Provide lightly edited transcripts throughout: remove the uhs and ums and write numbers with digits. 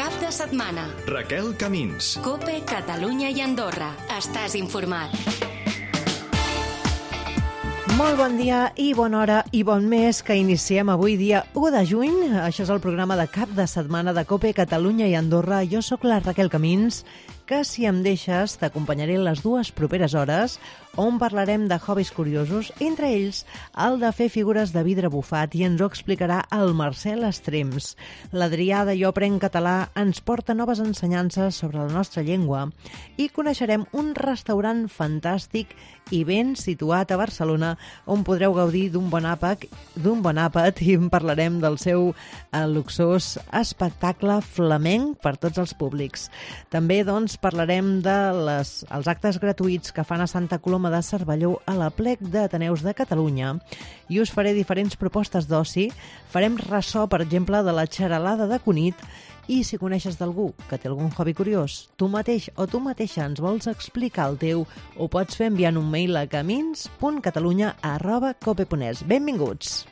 Cap de setmana. Raquel Camins. COPE, Catalunya i Andorra. Estàs informat. Molt bon dia i bona hora i bon mes que iniciem avui dia 1 de juny. Això és el programa de cap de setmana de COPE, Catalunya i Andorra. Jo sóc la Raquel Camins, que si em deixes t'acompanyaré les 2 properes hores on parlarem de hobbies curiosos, entre ells el de fer figures de vidre bufat, i ens ho explicarà el Marcel Estrems. L'Adrià de Jo Aprenc Català ens porta noves ensenyances sobre la nostra llengua i coneixerem un restaurant fantàstic i ben situat a Barcelona on podreu gaudir d'un bon àpat i en parlarem del seu luxós espectacle flamenc per tots els públics. També, doncs, parlarem dels actes gratuïts que fan a Santa Coloma de Cervelló a l'Aplec d'Ateneus de Catalunya i us faré diferents propostes d'oci. Farem ressò, per exemple, de la xaralada de Cunit, i si coneixes d'algú que té algun hobby curiós, tu mateix o tu mateixa ens vols explicar el teu, ho pots fer enviant un mail a camins.catalunya@cope.es. Benvinguts!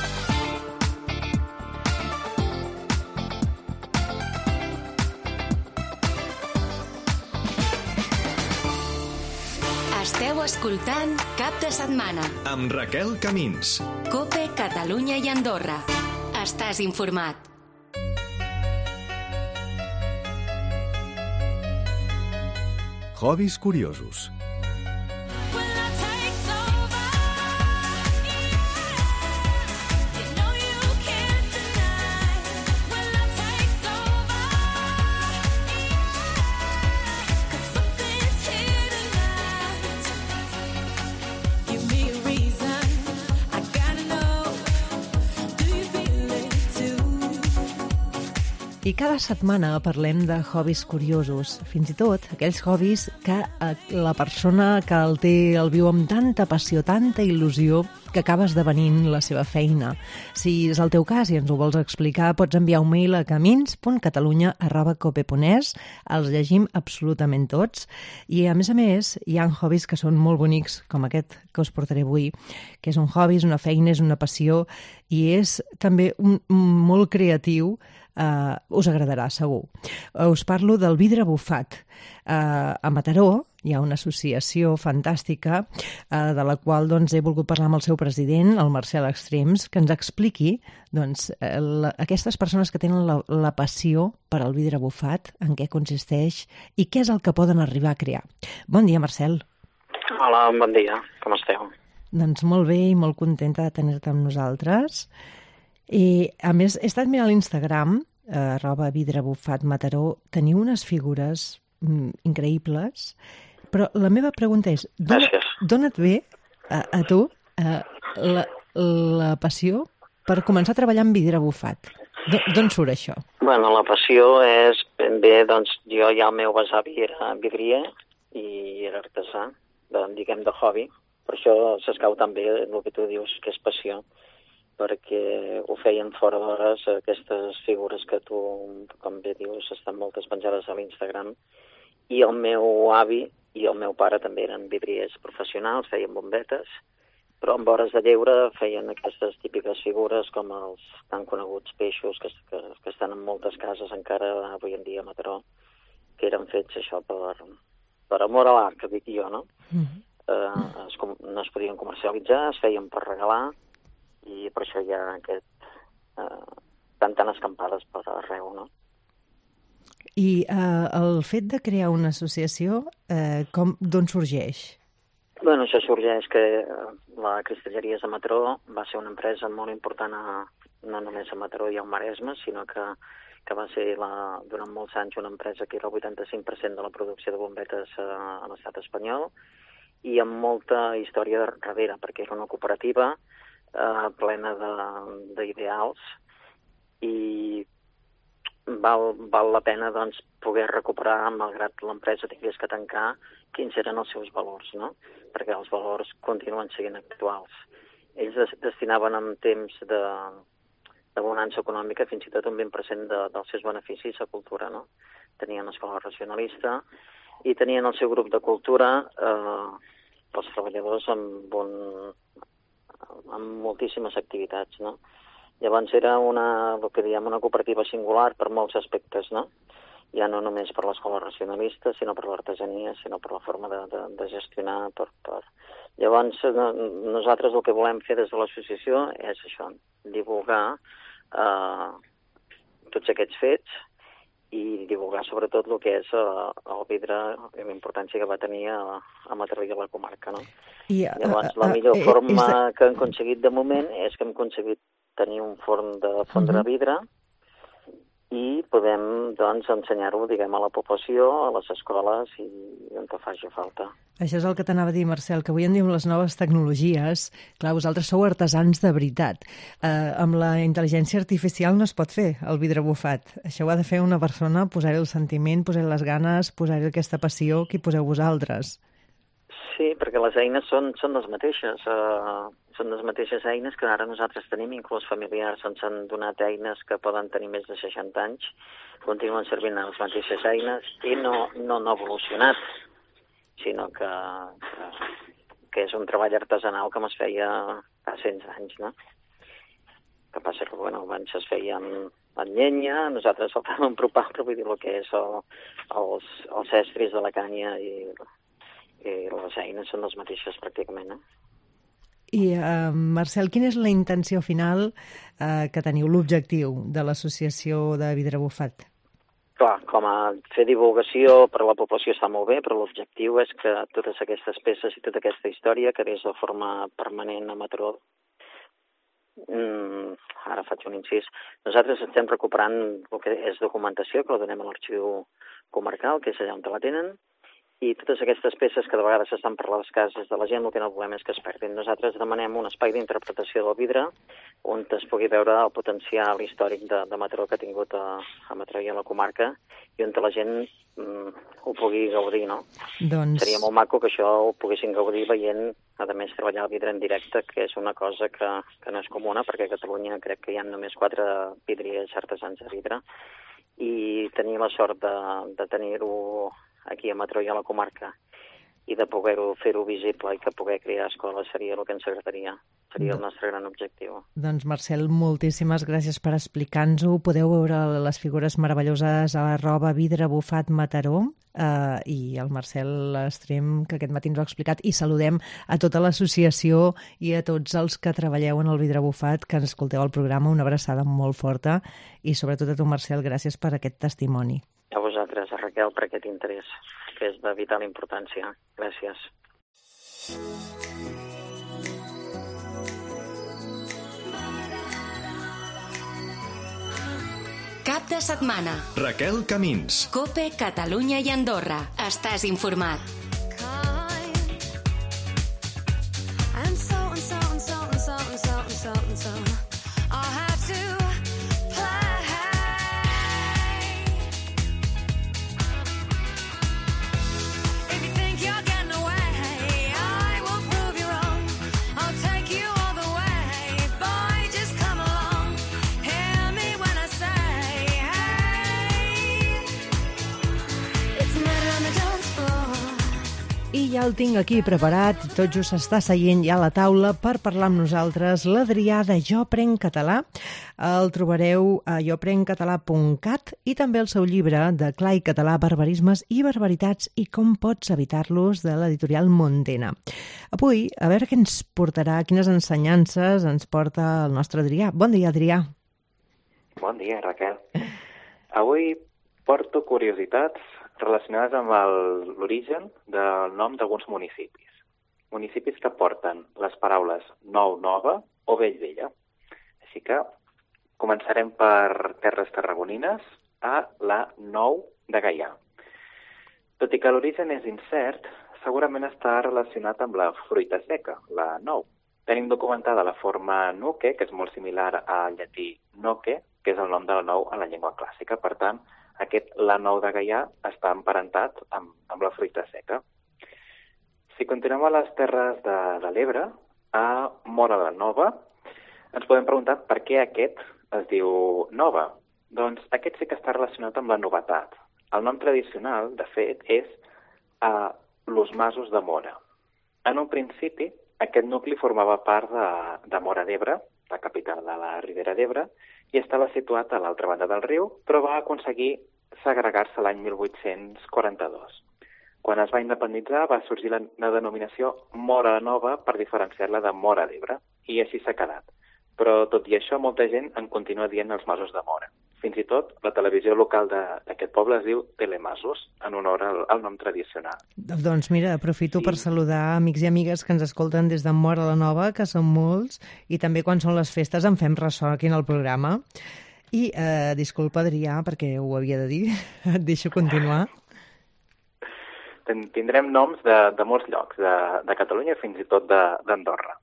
Esteu escoltant Cap de setmana amb Raquel Camins. COPE, Catalunya i Andorra. Estàs informat. Hobbies curiosos. I cada setmana parlem de hobbies curiosos, fins i tot aquells hobbies que la persona que el té el viu amb tanta passió, tanta il·lusió, que acaba esdevenint la seva feina. Si és el teu cas i ens ho vols explicar, pots enviar un mail a camins.catalunya@cope.es. Els llegim absolutament tots. I, a més, hi ha hobbies que són molt bonics, com aquest que us portaré avui, que és un hobby, és una feina, és una passió i és també molt creatiu. Us agradarà, segur. Us parlo del vidre bufat. A Mataró hi ha una associació fantàstica de la qual he volgut parlar amb el seu president, el Marcel Estrems, que ens expliqui aquestes persones que tenen la passió per al vidre bufat, en què consisteix i què és el que poden arribar a crear. Bon dia, Marcel. Hola, bon dia. Com esteu? Doncs molt bé i molt contenta de tenir-te amb nosaltres. I, a més, he estat mirant l'Instagram, @vidrebufatmataró, teniu unes figures increïbles, però la meva pregunta és, d'on et ve a tu la passió per començar a treballar amb vidre bufat? D'on surt això? Bueno, la passió és ben bé, doncs, jo ja el meu besavi era vidrier i era artesà, diguem, de hobby. Per això s'escau també el que tu dius, que és passió, perquè ho feien fora d'hores, aquestes figures que tu, com bé dius, estan moltes penjades a l'Instagram. I el meu avi i el meu pare també eren vidriers professionals, feien bombetes, però en hores de lleure feien aquestes típiques figures com els tan coneguts peixos que estan en moltes cases encara avui en dia a Mataró, que eren fets això per amor a l'art, que dic jo, no? No es podien comercialitzar, es feien per regalar, i per això hi ha tan escampades per arreu, no? I el fet de crear una associació, d'on sorgeix? Bueno, això sorgeix que la Cristalleries de Mataró va ser una empresa molt important, no només a Mataró i al Maresme, sinó que va ser durant molts anys una empresa que era el 85% de la producció de bombetes a l'estat espanyol, i amb molta història darrere, perquè era una cooperativa plena d'ideals, i val la pena, doncs, poder recuperar, malgrat l'empresa tingués que tancar, quins eren els seus valors, no? Perquè els valors continuen sent actuals. Ells destinaven en temps de bonança econòmica fins i tot un 20% dels seus beneficis a cultura, no? Tenien l'escola racionalista i tenien el seu grup de cultura pels treballadors amb moltíssimes activitats, no? Llavors era el que diem una cooperativa singular per molts aspectes, no? Ja no només per l'escola racionalista, sinó per l'artesania, sinó per la forma de gestionar. Llavors, nosaltres el que volem fer des de l'associació és això, divulgar tots aquests fets i divulgar sobretot el que és el vidre i la importància que va tenir a Mataró i a la comarca, no? Llavors, la millor forma que hem aconseguit de moment és que hem aconseguit tenir un forn de fondre vidre i podem, doncs, ensenyar-ho, diguem, a la població, a les escoles i on te faci falta. Això és el que t'anava a dir, Marcel, que avui en dia amb les noves tecnologies, clar, vosaltres sou artesans de veritat. Amb la intel·ligència artificial no es pot fer el vidre bufat. Això ho ha de fer una persona, posar-hi el sentiment, posar-hi les ganes, posar-hi aquesta passió que hi poseu vosaltres. Sí, perquè les eines són les mateixes. Són les mateixes eines que ara nosaltres tenim, inclús familiars ens han donat eines que poden tenir més de 60 anys, continuen servint les mateixes eines i no han evolucionat, sinó que és un treball artesanal com es feia fa 100 anys, no? Que passa que, bueno, abans es feia en llenya, nosaltres saltàvem en propà, però vull dir el que és els estris de la canya i les eines són les mateixes pràcticament, I, Marcel, quina és la intenció final que teniu, l'objectiu de l'associació de vidre bufat? Clar, com a fer divulgació per a la població està molt bé, però l'objectiu és que totes aquestes peces i tota aquesta història quedés de forma permanent a Mataró. Ara faig un incís. Nosaltres estem recuperant el que és documentació, que la donem a l'arxiu comarcal, que és allà on la tenen, i totes aquestes peces que de vegades estan per les cases de la gent, el que no volem és que es perdin. Nosaltres demanem un espai d'interpretació del vidre on es pugui veure el potencial històric de Mataró que ha tingut a Mataró i a la comarca i on la gent ho pugui gaudir, no? Doncs... Seria molt maco que això ho poguessin gaudir veient, a més, treballar el vidre en directe, que és una cosa que no és comuna, perquè a Catalunya crec que hi ha només 4 vidriers artesans de vidre, i tenir la sort de tenir-ho aquí a Mataró i a la comarca i de poder-ho fer-ho visible i que poder crear escoles seria el que ens agradaria. Seria el nostre gran objectiu. Doncs, Marcel, moltíssimes gràcies per explicar-nos-ho. Podeu veure les figures meravelloses a @vidre bufat Mataró i el Marcel Estrem, que aquest matí ens ho ha explicat, i saludem a tota l'associació i a tots els que treballeu en el vidre bufat, que ens escolteu al programa. Una abraçada molt forta i sobretot a tu, Marcel, gràcies per aquest testimoni. A vosaltres, a Raquel, per aquest interès, que és de vital importància. Gràcies. Cap de setmana. Raquel Camins. COPE, Catalunya i Andorra. Estàs informat. I ja el tinc aquí preparat, tot just s'està seient ja a la taula per parlar amb nosaltres, l'Adrià de Jo Prenc Català. El trobareu a joprencatalà.cat i també el seu llibre de clar i català, barbarismes i barbaritats i com pots evitar-los, de l'editorial Montena. Avui, a veure què ens portarà, quines ensenyances ens porta el nostre Adrià. Bon dia, Adrià. Bon dia, Raquel. Avui porto curiositats relacionades amb l'origen del nom d'alguns municipis. Municipis que porten les paraules nou, nova o vell, vella. Així que començarem per terres tarragonines a la Nou de Gaià. Tot i que l'origen és incert, segurament està relacionat amb la fruita seca, la nou. Tenim documentada la forma nuque, que és molt similar al llatí noque, que és el nom de la nou en la llengua clàssica. Per tant, aquest la Nou de Gaià està emparentat amb la fruita seca. Si continuem a les terres de l'Ebre, a Móra la Nova, ens podem preguntar per què aquest es diu Nova. Doncs aquest sí que està relacionat amb la novetat. El nom tradicional, de fet, és Los Masos de Móra. En un principi, aquest nucli formava part de Móra d'Ebre la capital de la Ribera d'Ebre, i estava situat a l'altra banda del riu, però va aconseguir segregar-se l'any 1842. Quan es va independitzar va sorgir la denominació Móra Nova per diferenciar-la de Móra d'Ebre, i així s'ha quedat. Però tot i això molta gent en continua dient els masos de Móra. Fins i tot la televisió local d'aquest poble es diu Telemasos, en honor al nom tradicional. Doncs mira, aprofito per saludar amics i amigues que ens escolten des de Móra la Nova, que són molts, i també quan són les festes en fem ressò aquí en el programa. I disculpa, Adrià, perquè ho havia de dir, et deixo continuar. Tindrem noms de molts llocs de Catalunya, fins i tot d'Andorra.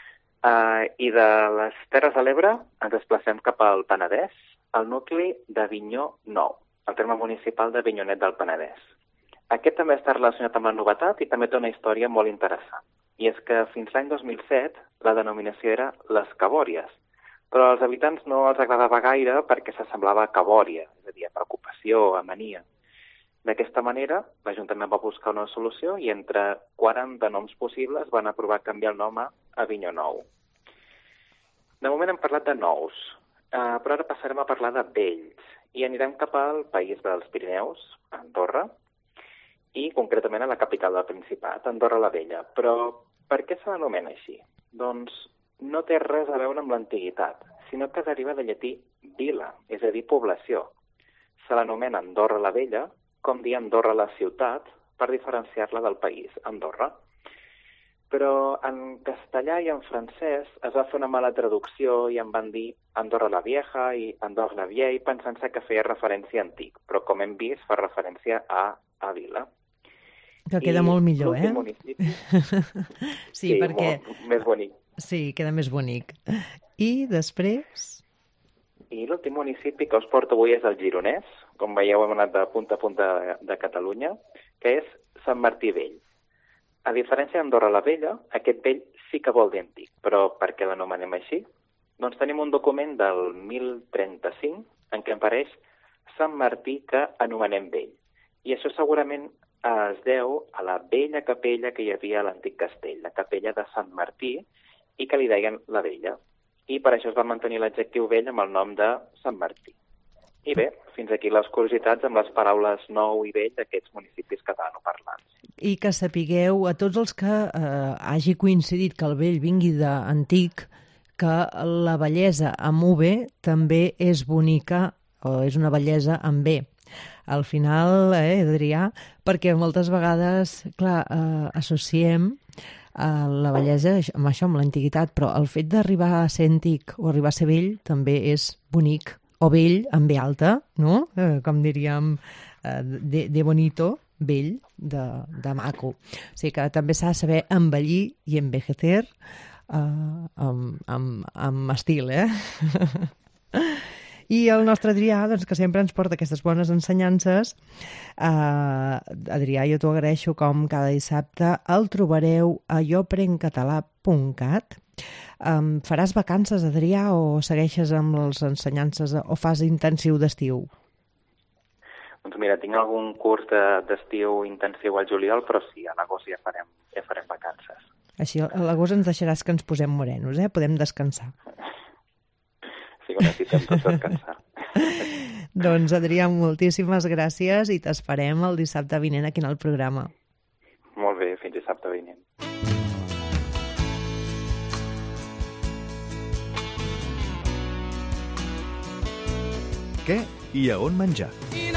I de les Terres de l'Ebre ens desplacem cap al Penedès, al nucli d'Avinyó Nou, el terme municipal d'Avinyonet del Penedès. Aquest també està relacionat amb la novetat i també té una història molt interessant. I és que fins l'any 2007 la denominació era les Cabòries, però als habitants no els agradava gaire perquè s'assemblava a cabòria, és a dir, a preocupació, a mania. D'aquesta manera, l'Ajuntament va buscar una solució i entre 40 noms possibles van aprovar canviar el nom a Avinyó Nou. De moment hem parlat de nous, però ara passarem a parlar de vells i anirem cap al país dels Pirineus, a Andorra, i concretament a la capital del Principat, Andorra la Vella. Però per què se l'anomena així? Doncs no té res a veure amb l'antiguitat, sinó que deriva del llatí vila, és a dir, població. Se l'anomena Andorra la Vella, com dir Andorra la ciutat, per diferenciar-la del país, Andorra. Però en castellà i en francès es va fer una mala traducció i en van dir Andorra la Vieja i Andorra la Vieille, pensant-se que feia referència a antic, però com hem vist fa referència a vila. Que queda molt millor, municipi... Sí, perquè... més bonic. Sí, queda més bonic. I després... I l'últim municipi que us porto avui és el Gironès, com veieu hem anat de punta a punta de Catalunya, que és Sant Martí Vell. A diferència d'Andorra la Vella, aquest vell sí que vol dir antic, però per què l'anomenem així? Doncs tenim un document del 1035 en què apareix Sant Martí que anomenem vell. I això segurament es deu a la vella capella que hi havia a l'antic castell, la capella de Sant Martí, i que li deien la Vella. I per això es va mantenir l'adjectiu vell amb el nom de Sant Martí. I bé, fins aquí les curiositats amb les paraules nou i vell d'aquests municipis catalanoparlants. I que sapigueu, a tots els que hagi coincidit que el vell vingui d'antic, que la bellesa amb V també és bonica, o és una bellesa amb B. Al final, Adrià, perquè moltes vegades, clar, associem la bellesa amb això, amb l'antiguitat, però el fet d'arribar a ser antic o arribar a ser vell també és bonic, o vell amb B alta, no? Com diríem, de bonito, vell, de maco. O sigui que també s'ha de saber envellir i envejecer amb estil, I el nostre Adrià, doncs, que sempre ens porta aquestes bones ensenyances, Adrià, jo t'ho agraeixo com cada dissabte, el trobareu a joprencatalà.cat. Faràs vacances, Adrià, o segueixes amb les ensenyances o fas intensiu d'estiu? Doncs mira, tinc algun curs d'estiu intensiu al juliol, però sí, a l'agost ja farem vacances. Així, a l'agost ens deixaràs que ens posem morenos, Podem descansar. Sí, que necessitem tots descansar. Doncs, Adrià, moltíssimes gràcies i t'esperem el dissabte vinent aquí en el programa. Molt bé, fins dissabte vinent. Què i a on menjar?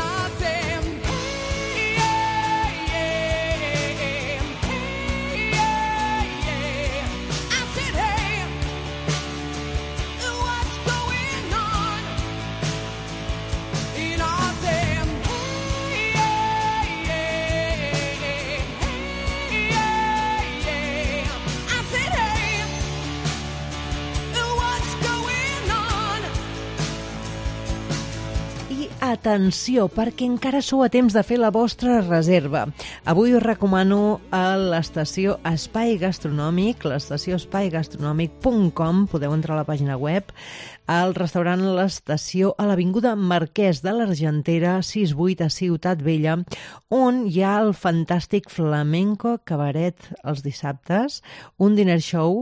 Atenció, perquè encara sou a temps de fer la vostra reserva. Avui us recomano a l'estació Espai Gastronòmic, l'estació espaigastronòmic.com, podeu entrar a la pàgina web, al restaurant L'Estació a l'Avinguda Marquès de l'Argentera, 68 a Ciutat Vella, on hi ha el fantàstic Flamenco Cabaret els dissabtes, un dinner show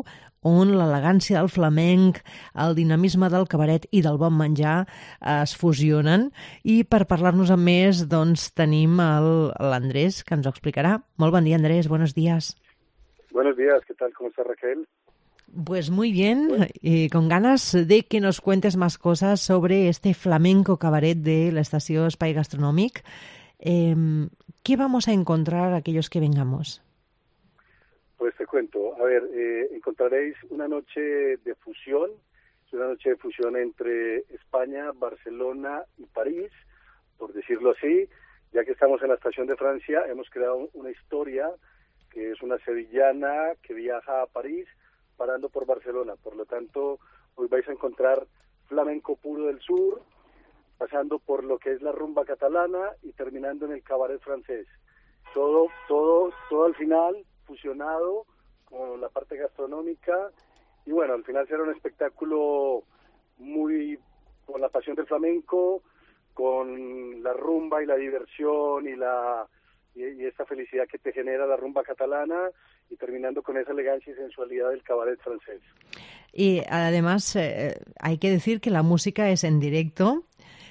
on l'elegància del flamenc, el dinamisme del cabaret i del bon menjar es fusionen. I per parlar-nos amb més, doncs, tenim l'Andrés, que ens ho explicarà. Molt bon dia, Andrés, buenos días. Buenos días, ¿qué tal? ¿Cómo está Raquel? Pues muy bien, con ganas de que nos cuentes más cosas sobre este flamenco cabaret de la estación Espai Gastronòmic. ¿Qué vamos a encontrar aquellos que vengamos? Pues te cuento, a ver, encontraréis una noche de fusión, es una noche de fusión entre España, Barcelona y París, por decirlo así. Ya que estamos en la estación de Francia, hemos creado una historia que es una sevillana que viaja a París parando por Barcelona. Por lo tanto, hoy vais a encontrar flamenco puro del sur, pasando por lo que es la rumba catalana y terminando en el cabaret francés. Todo al final fusionado con la parte gastronómica, y bueno, al final será un espectáculo muy con la pasión del flamenco, con la rumba y la diversión y esta felicidad que te genera la rumba catalana, y terminando con esa elegancia y sensualidad del cabaret francés. Y además hay que decir que la música es en directo.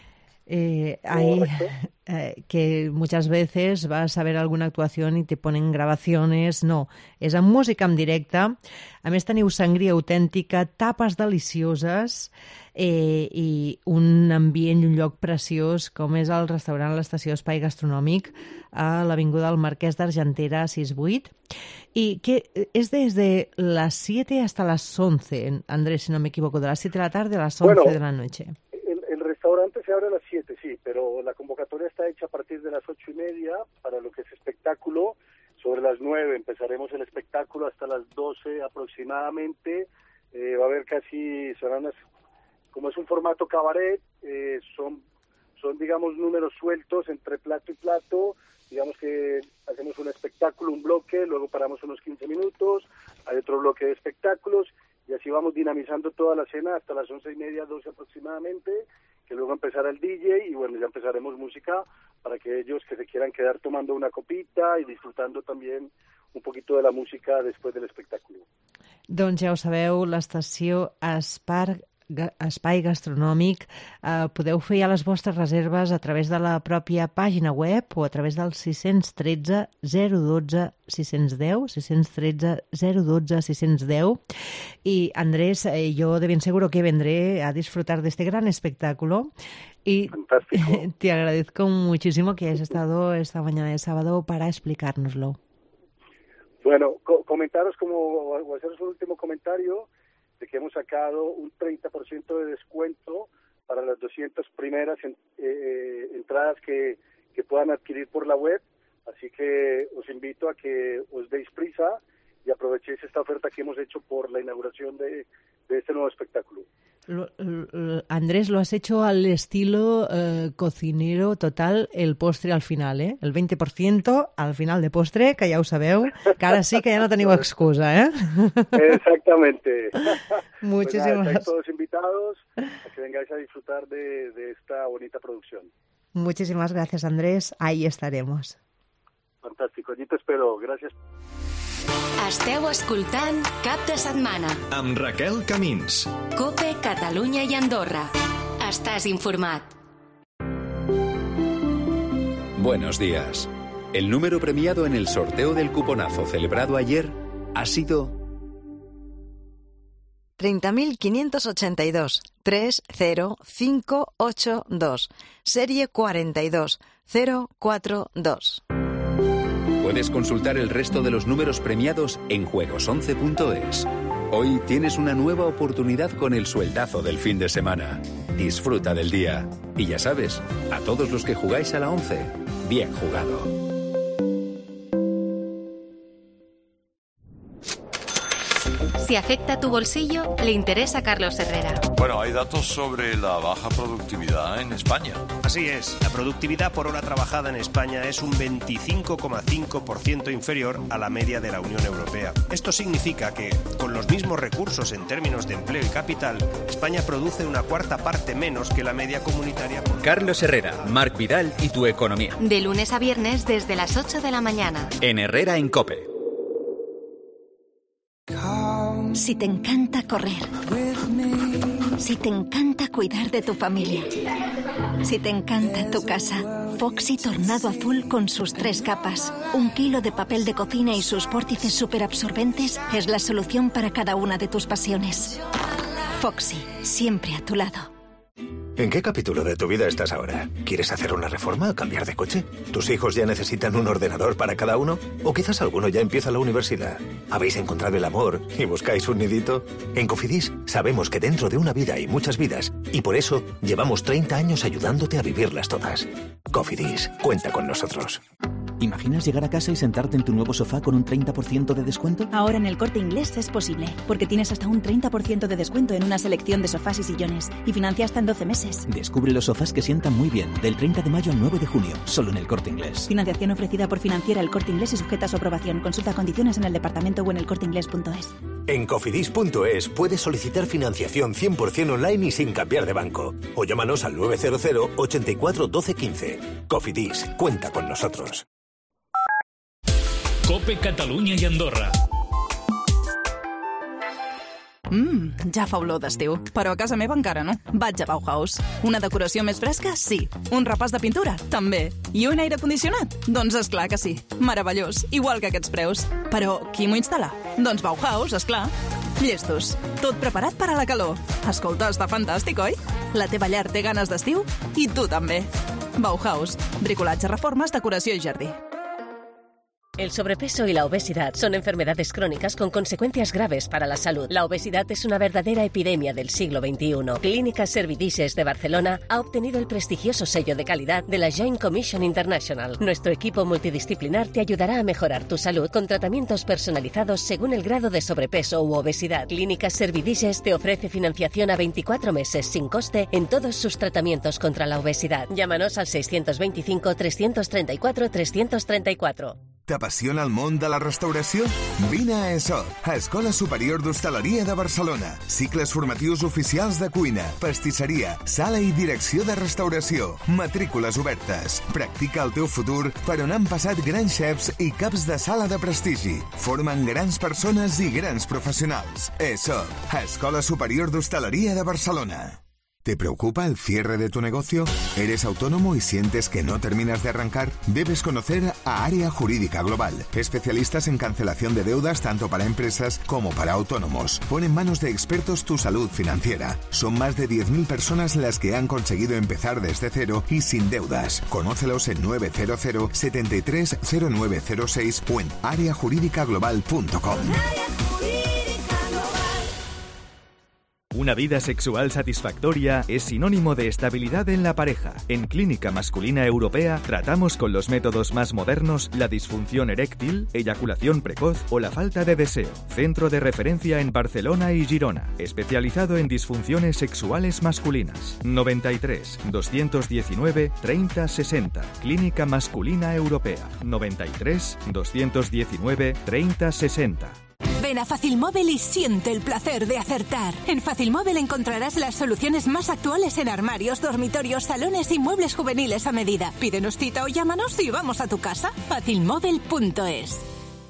Que muchas veces vas a ver alguna actuación i te ponen gravaciones. No, és en música en directe. A més, teniu sangria autèntica, tapes delicioses i un ambient i un lloc preciós com és el restaurant l'Estació Espai Gastronòmic a l'Avinguda del Marquès d'Argentera 68, y que es desde las 7 hasta las 11, Andrés, si no me equivoco, de las 7 de la tarde a las 11 de la noche. El restaurante se abre a las 7, sí, pero la convocatoria está hecha a partir de las 8:30 para lo que es espectáculo. Sobre las 9 empezaremos el espectáculo hasta las 12 aproximadamente. Va a haber como es un formato cabaret, son digamos números sueltos entre plato y plato. Digamos que hacemos un espectáculo, un bloque, luego paramos unos 15 minutos, hay otro bloque de espectáculos, y así vamos dinamizando toda la cena hasta las 11:30, 12 aproximadamente, que luego empezará el DJ, y bueno, ya empezaremos música para que ellos que se quieran quedar tomando una copita y disfrutando también un poquito de la música después del espectáculo. Doncs ja ho sabeu, l'estació Espai Gastronòmic. Podeu fer ja les vostres reserves a través de la pròpia pàgina web o a través del 613 012 610, 613 012 610. Y Andrés, yo de bien seguro que vendré a disfrutar de este gran espectáculo. Y fantástico. Te agradezco muchísimo que hayas estado esta mañana de sábado para explicárnoslo. Bueno, comentaros o haceros un último comentario de que hemos sacado un 30% de descuento para las 200 primeras entradas que puedan adquirir por la web, así que os invito a que os deis prisa y aprovechéis esta oferta que hemos hecho por la inauguración de este nuevo espectáculo. Andrés, lo has hecho al estilo cocinero total, el postre al final, ¿eh? El 20% al final de postre, que ja ho sabeu, que ara sí que ja no teniu excusa, ¿eh? Exactamente. Muchísimas pues nada, estáis todos invitados a que vengáis a disfrutar de esta bonita producción. Muchísimas gracias, Andrés. Ahí estaremos. Fantástico, allí te espero. Gracias. Esteu escoltant Cap de Setmana. Amb Raquel Camins. COPE, Catalunya i Andorra. Estàs informat. Buenos días. El número premiado en el sorteo del cuponazo celebrado ayer ha sido 30.582 30582, serie 42042. Puedes consultar el resto de los números premiados en juegos11.es. Hoy tienes una nueva oportunidad con el sueldazo del fin de semana. Disfruta del día. Y ya sabes, a todos los que jugáis a la 11, bien jugado. Si afecta tu bolsillo, le interesa a Carlos Herrera. Bueno, hay datos sobre la baja productividad en España. Así es, la productividad por hora trabajada en España es un 25,5% inferior a la media de la Unión Europea. Esto significa que, con los mismos recursos en términos de empleo y capital, España produce una cuarta parte menos que la media comunitaria. Carlos Herrera, Marc Vidal y tu economía. De lunes a viernes desde las 8 de la mañana. En Herrera en COPE. Si te encanta correr. Si te encanta cuidar de tu familia. Si te encanta tu casa. Foxy Tornado Azul con sus 3 capas. 1 kilo de papel de cocina y sus vórtices superabsorbentes es la solución para cada una de tus pasiones. Foxy, siempre a tu lado. ¿En qué capítulo de tu vida estás ahora? ¿Quieres hacer una reforma o cambiar de coche? ¿Tus hijos ya necesitan un ordenador para cada uno? ¿O quizás alguno ya empieza la universidad? ¿Habéis encontrado el amor y buscáis un nidito? En Cofidis sabemos que dentro de una vida hay muchas vidas y por eso llevamos 30 años ayudándote a vivirlas todas. Cofidis, cuenta con nosotros. ¿Imaginas llegar a casa y sentarte en tu nuevo sofá con un 30% de descuento? Ahora en El Corte Inglés es posible, porque tienes hasta un 30% de descuento en una selección de sofás y sillones, y financia hasta en 12 meses. Descubre los sofás que sientan muy bien, del 30 de mayo al 9 de junio, solo en El Corte Inglés. Financiación ofrecida por Financiera El Corte Inglés y sujeta a su aprobación. Consulta condiciones en el departamento o en elcorteinglés.es. En cofidis.es puedes solicitar financiación 100% online y sin cambiar de banco. O llámanos al 900 84 12 15. Cofidis, cuenta con nosotros. Cope Catalunya i Andorra. Ja fa olor d'estiu, però a casa meva encara no. Vaig a Bauhaus. Una decoració més fresca? Sí. Un repàs de pintura? També. I un aire condicionat? Doncs esclar que sí. Meravellós, igual que aquests preus. Però qui m'ho instal·la? Doncs Bauhaus, esclar. Llestos. Tot preparat per a la calor. Escolta, està fantàstic, oi? La teva llar té ganes d'estiu? I tu també. Bauhaus. Bricolatge, reformes, decoració i jardí. El sobrepeso y la obesidad son enfermedades crónicas con consecuencias graves para la salud. La obesidad es una verdadera epidemia del siglo XXI. Clínicas Servidices de Barcelona ha obtenido el prestigioso sello de calidad de la Joint Commission International. Nuestro equipo multidisciplinar te ayudará a mejorar tu salud con tratamientos personalizados según el grado de sobrepeso u obesidad. Clínicas Servidices te ofrece financiación a 24 meses sin coste en todos sus tratamientos contra la obesidad. Llámanos al 625 334 334. T'apassiona el món de la restauració? Vine a ESOP, a Escola Superior d'Hostaleria de Barcelona. Cicles formatius oficials de cuina, pastisseria, sala i direcció de restauració. Matrícules obertes. Practica el teu futur per on han passat grans xefs i caps de sala de prestigi. Formen grans persones i grans professionals. ESOP, a Escola Superior d'Hostaleria de Barcelona. ¿Te preocupa el cierre de tu negocio? ¿Eres autónomo y sientes que no terminas de arrancar? Debes conocer a Área Jurídica Global, especialistas en cancelación de deudas tanto para empresas como para autónomos. Pon en manos de expertos tu salud financiera. Son más de 10.000 personas las que han conseguido empezar desde cero y sin deudas. Conócelos en 900 73 0906 o en areajurídicaglobal.com. Una vida sexual satisfactoria es sinónimo de estabilidad en la pareja. En Clínica Masculina Europea tratamos con los métodos más modernos la disfunción eréctil, eyaculación precoz o la falta de deseo. Centro de referencia en Barcelona y Girona, especializado en disfunciones sexuales masculinas. 93 219 30 60. Clínica Masculina Europea. 93 219 30 60. Ven a Facilmóvil y siente el placer de acertar. En Facilmóvil encontrarás las soluciones más actuales en armarios, dormitorios, salones y muebles juveniles a medida. Pídenos cita o llámanos y vamos a tu casa. Facilmóvil.es.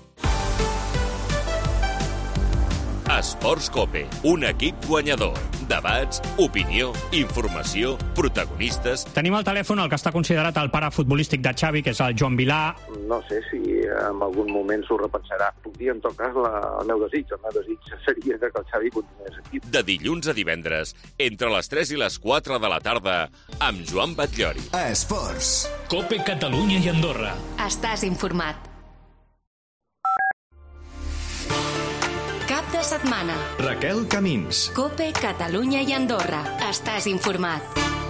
Esports Cope, un equip guanyador. Debats, opinió, informació, protagonistes... Tenim al telèfon el que està considerat el pare futbolístic de Xavi, que és el Joan Vilà. No sé si en algun moment s'ho repensarà. Podria, en tot cas, el meu desig. El meu desig seria que el Xavi continués aquí. De dilluns a divendres, entre les 3 i les 4 de la tarda, amb Joan Batllori. A Esports. Cope Catalunya i Andorra. Estàs informat. Cap de setmana. Raquel Camins. Cope Catalunya i Andorra. Estàs informat.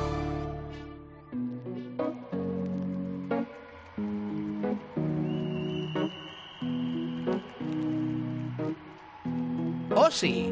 Oci.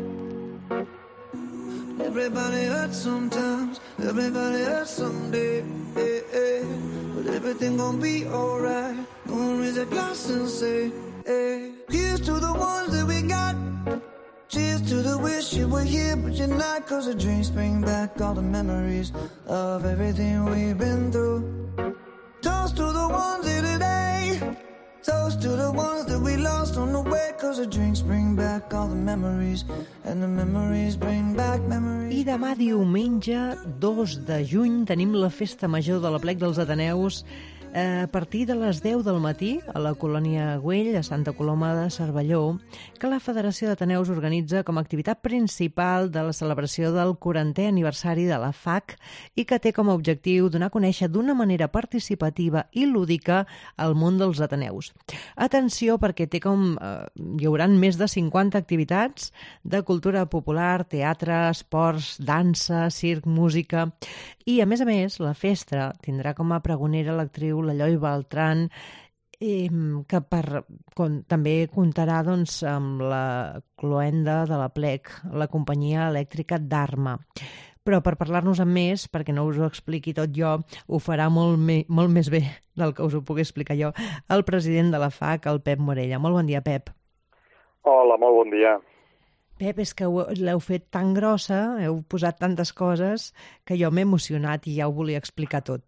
Everybody hurts sometimes, everybody hurts someday, but everything gon' be alright. Gonna raise a glass and say, here's to the ones that we got. Cheers to the wish you were here, but you're not. Cause the drinks bring back all the memories of everything we've been through. Toast to the ones here today. Toast to the ones that we lost on the way. Cause the drinks bring back back all the memories, and the memories bring back memories. I demà diumenge, 2 de juny, tenim la Festa Major de l'Aplec dels Ateneus a partir de les 10 del matí a la colònia Güell, a Santa Coloma de Cervelló, que la Federació d'Ateneus organitza com a activitat principal de la celebració del 40è aniversari de la FAC i que té com a objectiu donar a conèixer d'una manera participativa i lúdica el món dels Ateneus. Atenció, perquè hi haurà més de 50 activitats de cultura popular, teatre, esports, dansa, circ, música i, a més, la festa tindrà com a pregonera l'actriu la Lloi Beltran, que també comptarà amb la cloenda de l'Aplec, la companyia elèctrica d'Arma. Però per parlar-nos amb més, perquè no us ho expliqui tot jo, ho farà molt més bé del que us ho pugui explicar jo, el president de la FAC, el Pep Morella. Molt bon dia, Pep. Hola, molt bon dia. Pep, és que l'heu fet tan grossa, heu posat tantes coses, que jo m'he emocionat i ja ho volia explicar tot.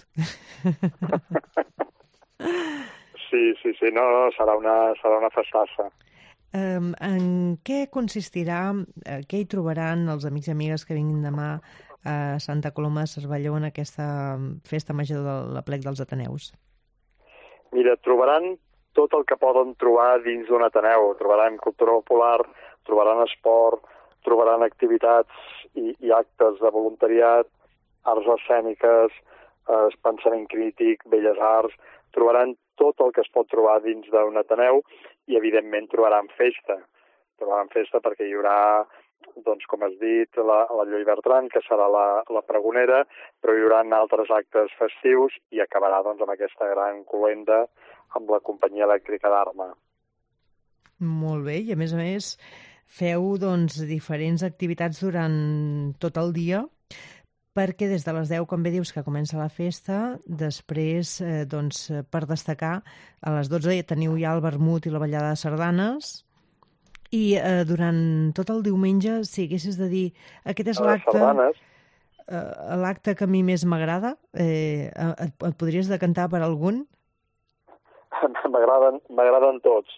Sí, no, serà una festassa. En què consistirà, què hi trobaran els amics i amigues que vinguin demà a Santa Coloma de Cervelló en aquesta festa major de l'Aplec dels Ateneus? Mira, trobaran tot el que poden trobar dins d'un Ateneu. Trobaran cultura popular, trobaran esport, trobaran activitats i actes de voluntariat, arts escèniques, pensament crític, belles arts. Trobaran tot el que es pot trobar dins d'un Ateneu i, evidentment, trobaran festa. Trobaran festa perquè hi haurà, doncs, com has dit, la Lloi Bertran, que serà la pregonera, però hi haurà altres actes festius i acabarà amb aquesta gran cloenda amb la companyia elèctrica d'Arma. Molt bé, i a més feu diferents activitats durant tot el dia, perquè des de les 10, com bé dius, que comença la festa, després, per destacar, a les 12 teniu ja el vermut i la ballada de sardanes, i durant tot el diumenge, si haguessis de dir, aquest és l'acte que a mi més m'agrada, et podries decantar per algun? M'agraden tots.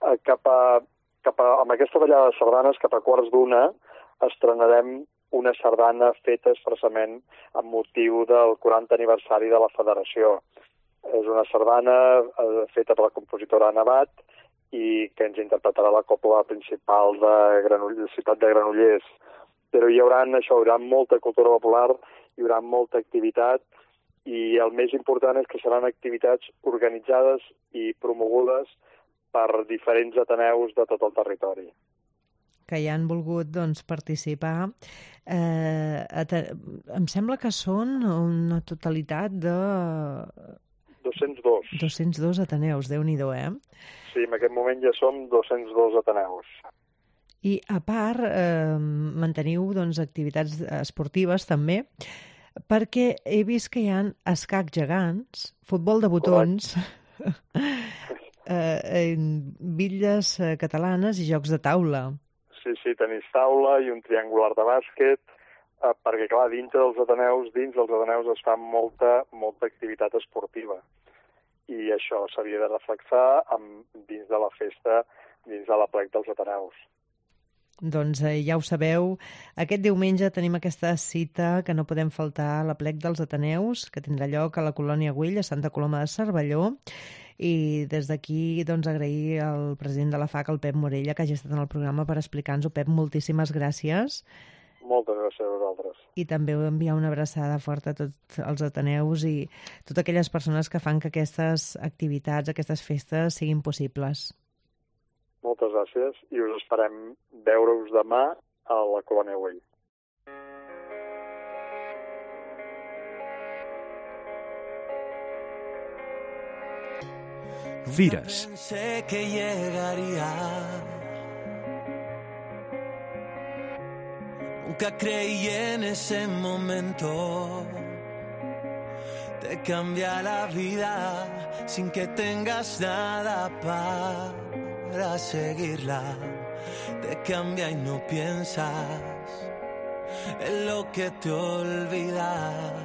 Amb aquesta ballada de sardanes, cap a 12:15, estrenarem una sardana feta expressament amb motiu del 40 aniversari de la Federació. És una sardana feta per la compositora Anna Bat i que ens interpretarà la cobla principal de Ciutat de Granollers. Però hi haurà molta cultura popular, hi haurà molta activitat i el més important és que seran activitats organitzades i promogudes per diferents ateneus de tot el territori. Que hi han volgut participar. Em sembla que són una totalitat de... 202. 202 ateneus, Déu-n'hi-do, Sí, en aquest moment ja som 202 ateneus. I, a part, manteniu activitats esportives també, perquè he vist que hi ha escac gegants, futbol de botons, bitlles catalanes i jocs de taula. Sí, tenis taula i un triangular de bàsquet, perquè, clar, dins dels Ateneus es fa molta activitat esportiva. I això s'havia de reflexar dins de la festa, dins de l'Aplec dels Ateneus. Doncs ja ho sabeu, aquest diumenge tenim aquesta cita que no podem faltar a l'Aplec dels Ateneus, que tindrà lloc a la colònia Güell, a Santa Coloma de Cervelló, i des d'aquí agrair al president de la FAC, el Pep Morella, que hagi estat en el programa per explicar-nos-ho. Pep, moltíssimes gràcies. Moltes gràcies a vosaltres. I també enviar una abraçada forta a tots els ateneus i totes aquelles persones que fan que aquestes activitats, aquestes festes siguin possibles. Moltes gràcies i us esperem veure-us demà a la colònia Güell. Fires. Pensé que llegaría. Nunca creí en ese momento. Te cambia la vida sin que tengas nada para seguirla. Te cambia y no piensas en lo que te olvidas.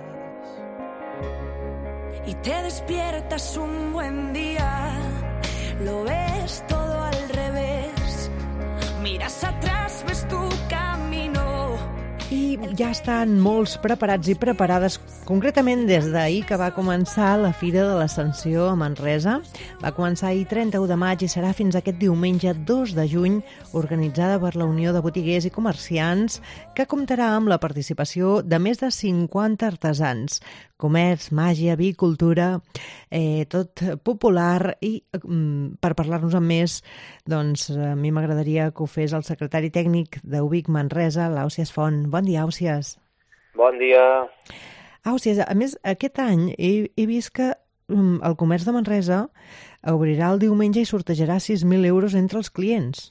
Y te despiertas un buen día, lo ves todo al revés. miras atrás, ves tu camino. I ja estan molts preparats i preparades, concretament des d'ahir que va començar la Fira de l'Ascensió a Manresa. Va començar ahir 31 de maig i serà fins aquest diumenge 2 de juny, organitzada per la Unió de Botiguers i Comerciants, que comptarà amb la participació de més de 50 artesans. Comerç, màgia, vi, cultura, tot popular. I per parlar-nos amb més, doncs a mi m'agradaria que ho fes el secretari tècnic d'Ubic Manresa, l'Àusies Font. Bon dia, Àusies. Bon dia. Àusies, a més, aquest any he vist que el comerç de Manresa obrirà el diumenge i sortejarà 6.000 euros entre els clients.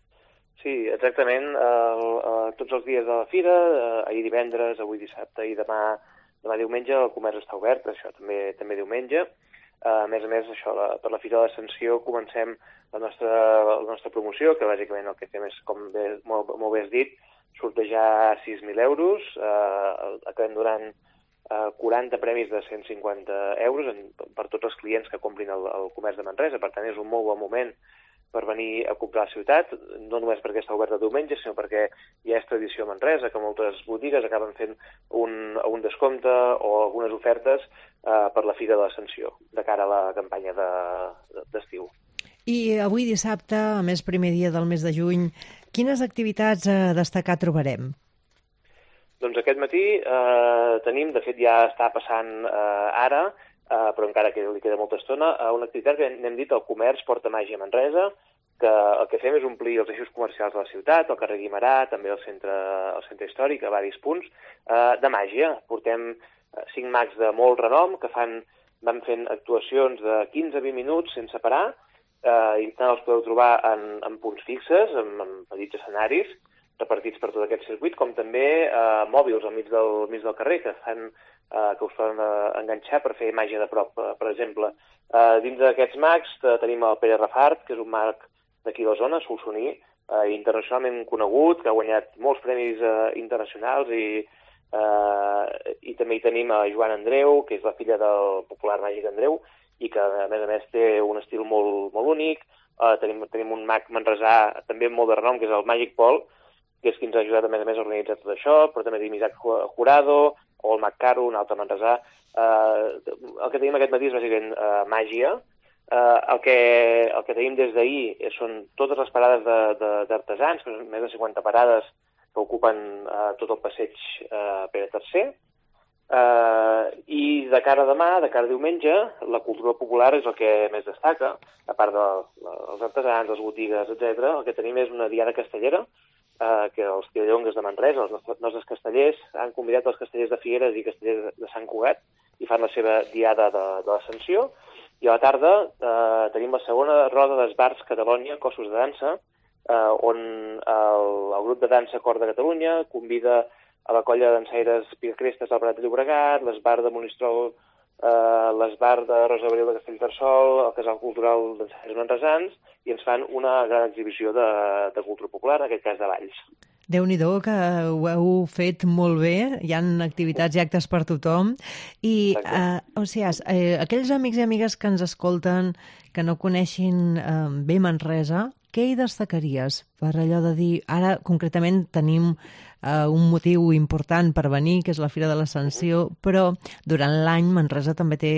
Sí, exactament. Tots els dies de la fira, ahir divendres, avui dissabte i demà diumenge, el comerç està obert, això també diumenge. A més, això, per la Fira de l'Ascensió comencem la nostra promoció, que bàsicament el que fem és, com molt bé has dit, sortejar 6.000 euros. Acabem donant 40 premis de 150 euros per tots els clients que comprin el comerç de Manresa. Per tant, és un molt bon moment per venir a comprar a la ciutat, no només perquè està obert el diumenge, sinó perquè ja és tradició a Manresa, que moltes botigues acaben fent un descompte o algunes ofertes per la Fira de l'Ascensió, de cara a la campanya d'estiu. I avui dissabte, a més primer dia del mes de juny, quines activitats a destacar trobarem? Doncs aquest matí tenim, de fet ja està passant ara, però encara que li queda molta estona, una activitat que n'hem dit el comerç porta màgia a Manresa, que el que fem és omplir els eixos comercials de la ciutat, el carrer Guimerà, també el centre històric, a diversos punts, de màgia. Portem 5 mags de molt renom que van fent actuacions de 15-20 minuts sense parar, i tant els podeu trobar en punts fixes, en petits escenaris, repartits per tot aquest circuit, com també mòbils al mig del carrer, que us poden enganxar per fer màgia de prop. Per exemple, dins d'aquests mags tenim el Pere Rafart, que és un mag d'aquí a la zona, solsoní, internacionalment conegut, que ha guanyat molts premis internacionals, i també hi tenim a Joan Andreu, que és la filla del popular màgic Andreu, i que a més té un estil molt únic. Tenim un mag manresà també molt de renom, que és el Màgic Pol, que és qui ens ha ajudat a més a organitzar tot això, però també tenim Isaac Jurado o el Mag Caro, un altre manresà. El que tenim aquest matí és bàsicament màgia. El que tenim des d'ahir són totes les parades d'artesans, que són més de 50 parades que ocupen tot el passeig Pere III. I de cara a demà, de cara a diumenge, la cultura popular és el que més destaca, a part dels artesans, les botigues, etc. El que tenim és una diada castellera, que els Tirallongues de Manresa, els nostres castellers, han convidat els castellers de Figueres i castellers de Sant Cugat i fan la seva diada de l'Ascensió. I a la tarda tenim la segona roda d'Esbarts Catalònia, cossos de dansa, on el grup de dansa Cor de Catalunya convida a la colla de dansaires Picacrestes del Prat de Llobregat, l'Esbar de Monistrol, l'Esbar de Rosa Abril de Castellterçol, el Casal Cultural d'Ensaires Manresans, i ens fan una gran exhibició de cultura popular, en aquest cas de balls. Déu-n'hi-do, que ho heu fet molt bé, hi ha activitats i actes per tothom. I, aquells amics i amigues que ens escolten, que no coneixin bé Manresa, què hi destacaries per allò de dir, ara concretament tenim un motiu important per venir, que és la Fira de l'Ascensió, però durant l'any Manresa també té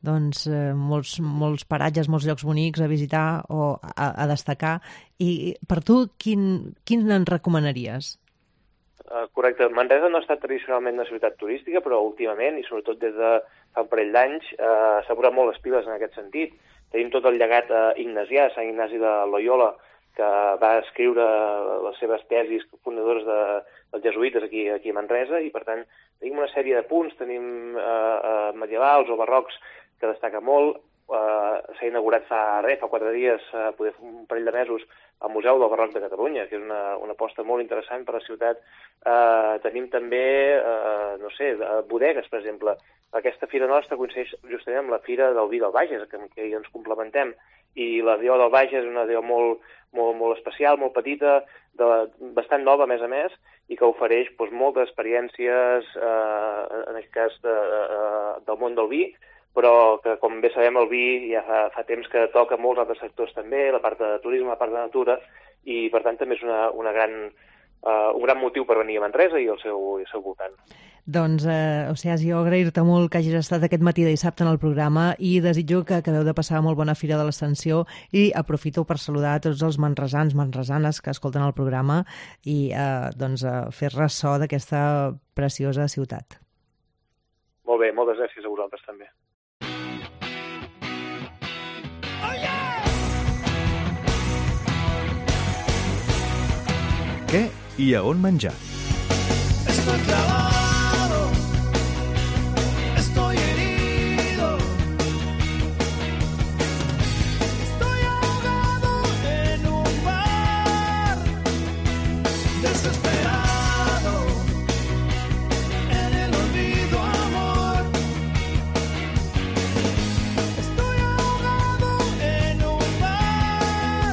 molts paratges, molts llocs bonics a visitar o a destacar. I per tu, quin en recomanaries? Correcte. Manresa no ha estat tradicionalment una ciutat turística, però últimament, i sobretot des de fa un parell d'anys, s'ha posat molt les piles en aquest sentit. Tenim tot el llegat ignasià, Sant Ignasi de Loyola, que va escriure les seves tesis fundadores dels jesuïtes aquí a Manresa, i per tant tenim una sèrie de punts, tenim medievals o barrocs que destaca molt. S'ha inaugurat fa 4 dies, poder fer un parell de mesos, al Museu del Barroc de Catalunya, que és una aposta molt interessant per a la ciutat. Tenim també, bodegues, per exemple. Aquesta fira nostra coincideix justament amb la fira del vi del Bages, que hi ens complementem, i la DO del Bages és una DO molt especial, molt petita, bastant nova, a més, i que ofereix moltes experiències, en aquest cas del món del vi, però que, com bé sabem, el vi ja fa temps que toca molts altres sectors també, la part de turisme, la part de natura, i per tant també és un gran motiu per venir a Manresa i el seu voltant. Doncs, Oceàs, jo agrair-te molt que hagis estat aquest matí de dissabte en el programa i desitjo que acabeu de passar molt bona Fira de l'Ascensió i aprofito per saludar a tots els manresans, manresanes que escolten el programa i fer ressò d'aquesta preciosa ciutat. Molt bé, moltes gràcies a vosaltres també. Què i a on menjar? Estoy clavado, estoy herido, estoy ahogado en un bar, desesperado, en el olvido, amor. Estoy ahogado en un bar.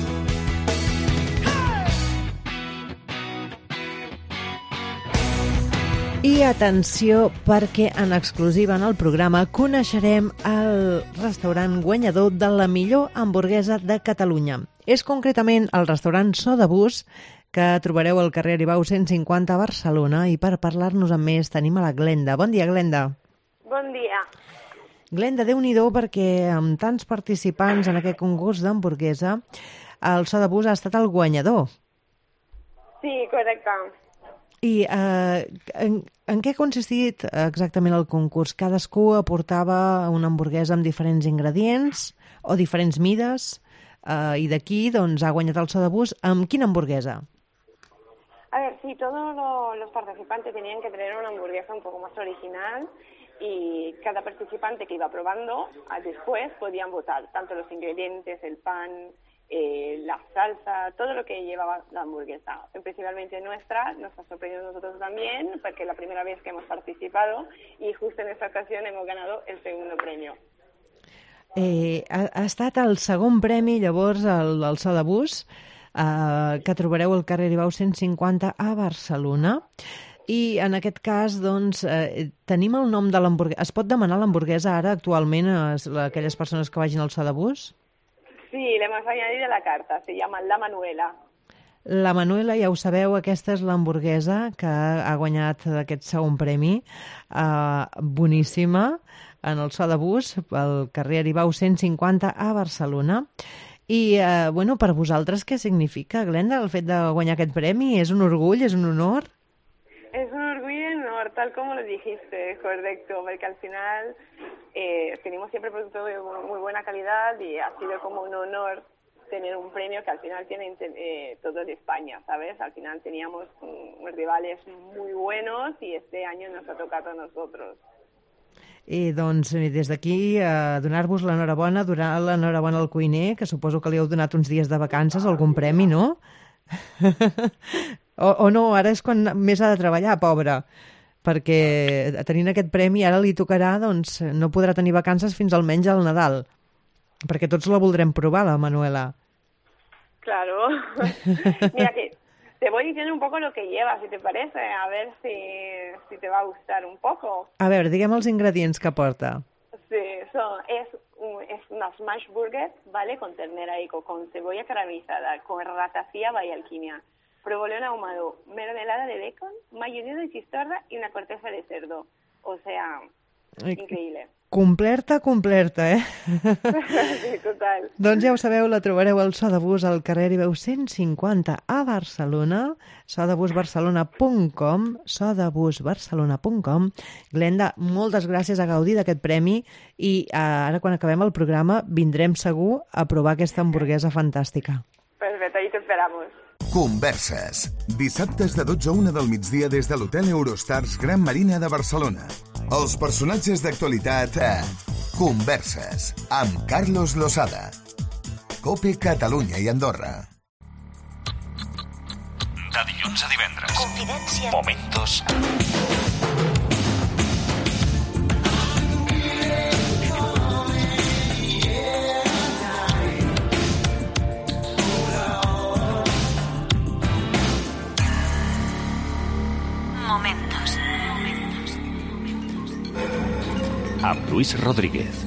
I atenció, perquè en exclusiva en el programa coneixerem el restaurant guanyador de la millor hamburguesa de Catalunya. És concretament el restaurant So de Bus, que trobareu al carrer Aribau 150 a Barcelona, i per parlar-nos amb més tenim a la Glenda. Bon dia, Glenda. Bon dia. Glenda, Déu-n'hi-do, perquè amb tants participants en aquest concurs d'hamburguesa, el So de Bus ha estat el guanyador. Sí, correcte. I en què ha consistit exactament el concurs? Cadascú aportava una hamburguesa amb diferents ingredients o diferents mides i d'aquí doncs, ha guanyat el So de Bus amb quina hamburguesa? A ver, sí, todos los participantes tenían que tener una hamburguesa un poco más original y cada participante que iba probando después podían votar tanto los ingredientes, el pan, la salsa, todo lo que llevaba la hamburguesa. Principalmente nuestra, nos ha sorprendido a nosotros también, porque es la primera vez que hemos participado y justo en esta ocasión hemos ganado el segundo premio. Ha estat el segon premi, llavors, el So de Bus, que trobareu al carrer Aribau 150 a Barcelona. I en aquest cas, doncs, tenim el nom de l'hamburguesa. Es pot demanar l'hamburguesa ara, actualment, a aquelles persones que vagin al So de Bus? Sí, le hemos añadido a la carta, se llama La Manuela. La Manuela, ja ho sabeu, aquesta és l'hamburguesa que ha guanyat aquest segon premi, boníssima, en el So de Bus, al carrer Aribau 150 a Barcelona. I, per vosaltres, què significa, Glenda, el fet de guanyar aquest premi? És un orgull, és un honor? Es un orgullo y un honor, tal como lo dijiste, correcto, porque al final tenemos siempre productos de muy buena calidad y ha sido como un honor tener un premio que al final tienen todos de España, ¿sabes? Al final teníamos rivales muy buenos y este año nos ha tocado a nosotros. I doncs des d'aquí donar-vos l'enhorabona, donar l'enhorabona al cuiner, que suposo que li heu donat uns dies de vacances, algun premi, no? o no, ara és quan més ha de treballar, pobra, perquè tenint aquest premi ara li tocarà, doncs no podrà tenir vacances fins almenys al Nadal, perquè tots la voldrem provar, la Manuela. Claro. Mira, que te voy diciendo un poco lo que lleva, si te parece, a ver si te va a gustar un poco. A veure, diguem els ingredients que porta. Sí, es una smash burger, ¿vale? Con ternera y con cebolla caramelizada, con ratafia y alquimia, provolone ahumado, mermelada de bacon, mayonesa de chistorra y una corteza de cerdo. O sea, increïble. Complerta, eh? Sí, total. Doncs ja ho sabeu, la trobareu al So de Bus al carrer Aribau 150 a Barcelona, sodebusbarcelona.com, sodebusbarcelona.com. Glenda, moltes gràcies, a gaudir d'aquest premi i ara quan acabem el programa vindrem segur a provar aquesta hamburguesa fantàstica. Perfecte, ahí te esperamos. Converses. Dissabtes de 12 a 1 del migdia des de l'Hotel Eurostars Gran Marina de Barcelona. Els personatges d'actualitat a Converses amb Carlos Losada. COPE Catalunya i Andorra. De dilluns a divendres. Confidència. Momentos. Amb Luis Rodríguez.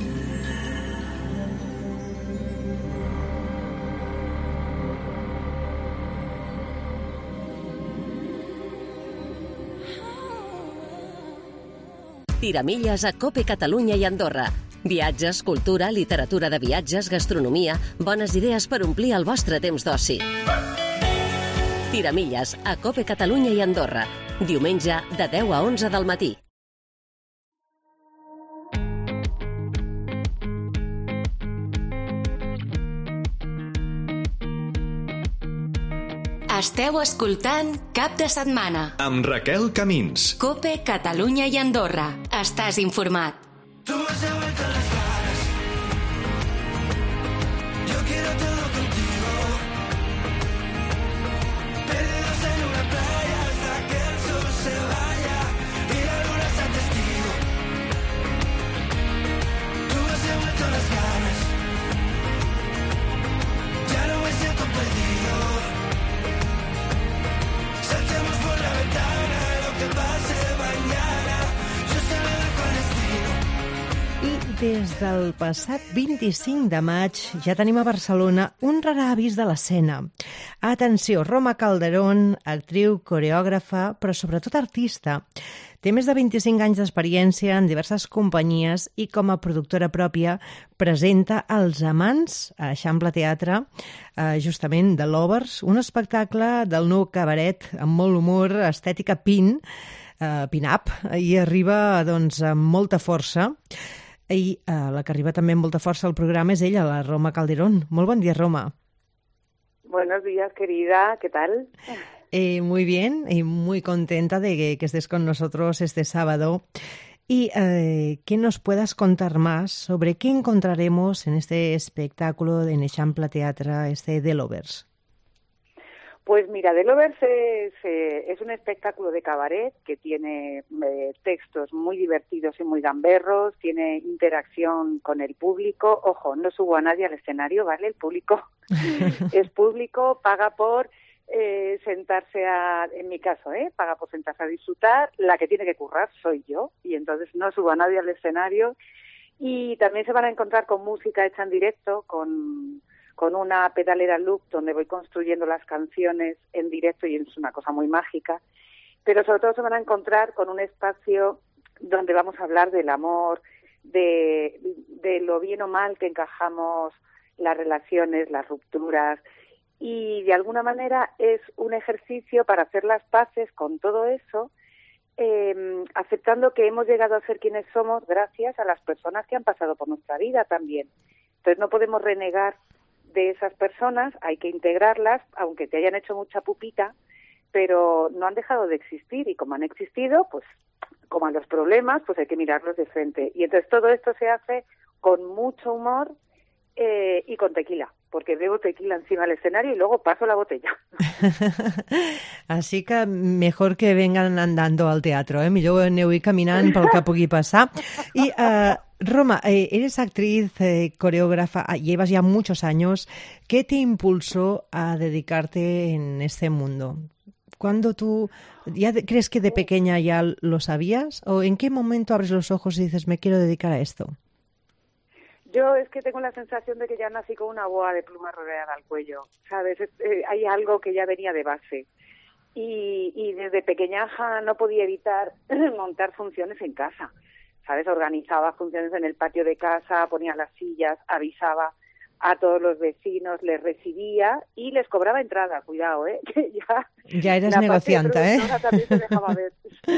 Tiramilles a Cope Catalunya i Andorra. Viatges, cultura, literatura de viatges, gastronomia, bones idees per omplir el vostre temps d'oci. Tiramilles a Cope Catalunya i Andorra. Diumenge de 10 a 11 del matí. Esteu escoltant Cap de Setmana amb Raquel Camins. Cope Catalunya i Andorra. Estàs informat. Tú has vuelto las caras. Yo quiero todo contigo. Perdidos en una playa hasta que el sol se vaya y la luna sea testigo. Tú has vuelto las caras. Ya no me siento perdido. Saltemos por la ventana, lo que pase mañana. Yo se lo dejo al destino. I des del passat 25 de maig ja tenim a Barcelona un rar avís de l'escena. Atenció, Roma Calderón, actriu, coreògrafa, però sobretot artista. Té més de 25 anys d'experiència en diverses companyies i com a productora pròpia presenta Els Amants a Eixample Teatre, justament de Lovers, un espectacle del nou cabaret amb molt humor, estètica pin-up, i arriba doncs, amb molta força. I la que arriba també amb molta força al programa és ella, la Roma Calderón. Molt bon dia, Roma. Buenos días, querida. ¿Qué tal? Muy bien y muy contenta de que estés con nosotros este sábado. Y que nos puedas contar más sobre qué encontraremos en este espectáculo de Eixample Teatre, The Lovers. Pues mira, The Lovers es un espectáculo de cabaret que tiene textos muy divertidos y muy gamberros, tiene interacción con el público. Ojo, no subo a nadie al escenario, ¿vale? El público es público, paga por sentarse en mi caso, paga por sentarse a disfrutar. La que tiene que currar soy yo, y entonces no subo a nadie al escenario. Y también se van a encontrar con música hecha en directo, con una pedalera loop donde voy construyendo las canciones en directo, y es una cosa muy mágica. Pero sobre todo se van a encontrar con un espacio donde vamos a hablar del amor, de lo bien o mal que encajamos las relaciones, las rupturas, y de alguna manera es un ejercicio para hacer las paces con todo eso, aceptando que hemos llegado a ser quienes somos gracias a las personas que han pasado por nuestra vida también. Entonces no podemos renegar de esas personas, hay que integrarlas, aunque te hayan hecho mucha pupita, pero no han dejado de existir, y como han existido, pues como a los problemas, pues hay que mirarlos de frente. Y entonces todo esto se hace con mucho humor y con tequila, porque bebo tequila encima del escenario y luego paso la botella. Així que mejor que vengan andando al teatro, millor aneu-hi caminant pel que pugui passar. I Roma, eres actriz, coreógrafa, llevas ya muchos años. ¿Qué te impulsó a dedicarte en este mundo? ¿Cuándo tú ya crees que de pequeña ya lo sabías? ¿O en qué momento abres los ojos y dices, me quiero dedicar a esto? Yo es que tengo la sensación de que ya nací con una boa de pluma rodeada al cuello, ¿sabes? Hay algo que ya venía de base. Y desde pequeñaja no podía evitar montar funciones en casa, ¿sabes? Organizaba funciones en el patio de casa, ponía las sillas, avisaba a todos los vecinos, les recibía y les cobraba entrada, cuidado, que ya eres negociante, también se dejaba ver.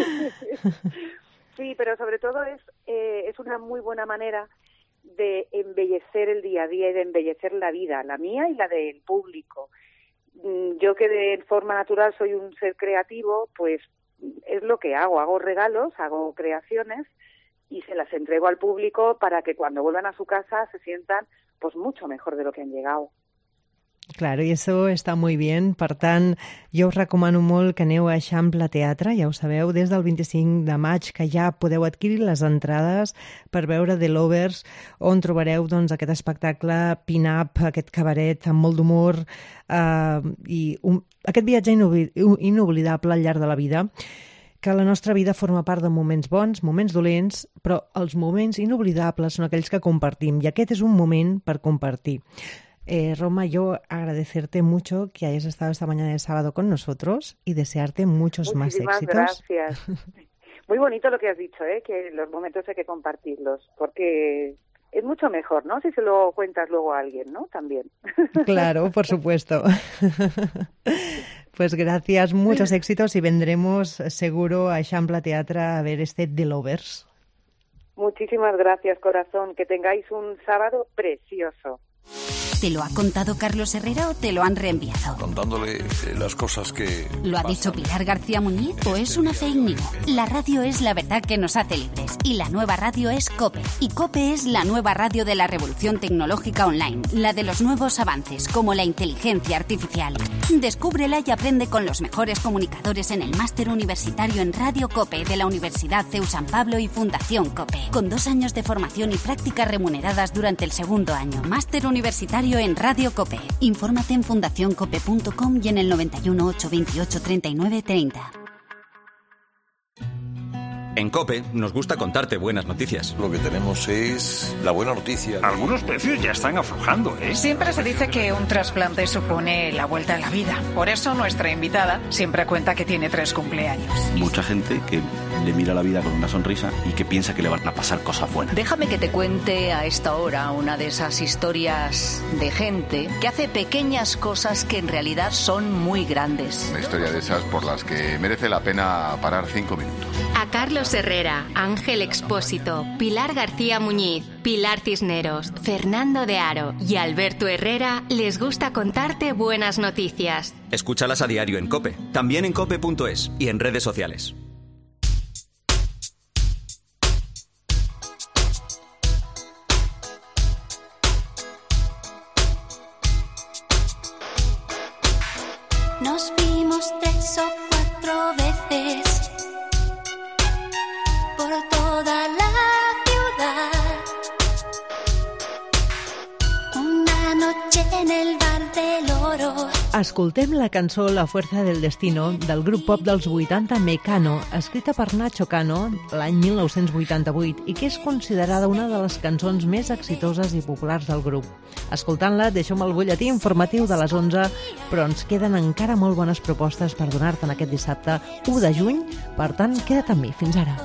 Sí, pero sobre todo es una muy buena manera de embellecer el día a día y de embellecer la vida, la mía y la del público. Yo, que de forma natural soy un ser creativo, pues es lo que hago regalos, hago creaciones y se las entrego al público para que cuando vuelvan a su casa se sientan pues mucho mejor de lo que han llegado. Claro, i això està molt bé. Per tant, jo us recomano molt que aneu a Eixample Teatre, ja ho sabeu, des del 25 de maig, que ja podeu adquirir les entrades per veure The Lovers, on trobareu doncs, aquest espectacle pin-up, aquest cabaret amb molt d'humor i aquest viatge inoblidable al llarg de la vida, que la nostra vida forma part de moments bons, moments dolents, però els moments inoblidables són aquells que compartim, i aquest és un moment per compartir. Roma, yo agradecerte mucho que hayas estado esta mañana de sábado con nosotros y desearte muchos más éxitos. Muchísimas gracias. Muy bonito lo que has dicho, que los momentos hay que compartirlos, porque es mucho mejor, ¿no? Si se lo cuentas luego a alguien, ¿no? También. Claro, por supuesto. Pues gracias, muchos éxitos y vendremos seguro a Eixample Teatre a ver este The Lovers. Muchísimas gracias, corazón. Que tengáis un sábado precioso. ¿Te lo ha contado Carlos Herrera o te lo han reenviado? Contándole las cosas que... ¿Lo ha dicho Pilar García Muñiz o es una fake news? La radio es la verdad que nos hace libres y la nueva radio es COPE. Y COPE es la nueva radio de la revolución tecnológica online, la de los nuevos avances como la inteligencia artificial. Descúbrela y aprende con los mejores comunicadores en el máster universitario en Radio COPE de la Universidad CEU San Pablo y Fundación COPE, con 2 años de formación y prácticas remuneradas durante el segundo año. Máster universitario en Radio COPE. Infórmate en fundacioncope.com y en el 91 828 39 30. En COPE nos gusta contarte buenas noticias. Lo que tenemos es la buena noticia. Algunos precios ya están aflojando, ¿eh? Siempre se dice que un trasplante supone la vuelta a la vida. Por eso nuestra invitada siempre cuenta que tiene 3 cumpleaños. Mucha gente que le mira la vida con una sonrisa y que piensa que le van a pasar cosas buenas. Déjame que te cuente a esta hora una de esas historias de gente que hace pequeñas cosas que en realidad son muy grandes. Una historia de esas por las que merece la pena parar 5 minutos. A Carlos Herrera, Ángel Expósito, Pilar García Muñiz, Pilar Cisneros, Fernando de Aro y Alberto Herrera les gusta contarte buenas noticias. Escúchalas a diario en COPE, también en cope.es y en redes sociales. Nos vimos 3 o 4 veces por toda la ciudad. Una noche en el Bar del Oro. Escoltem la cançó La fuerza del destino del grup pop dels 80 Mecano, escrita per Nacho Cano l'any 1988 i que és considerada una de les cançons més exitoses i populars del grup. Escoltant-la, deixem el butlletí informatiu de les 11, però ens queden encara molt bones propostes per donar-te en aquest dissabte 1 de juny, per tant, queda't amb mi. Fins ara.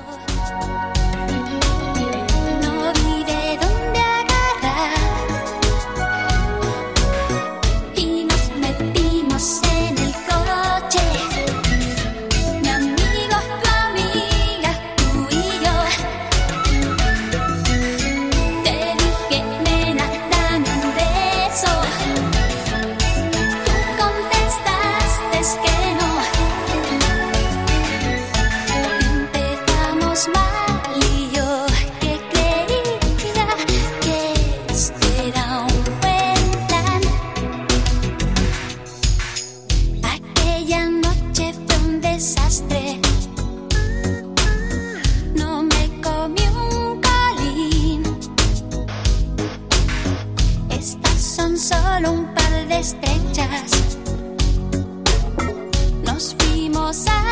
Solo un par de estrechas. Nos fuimos a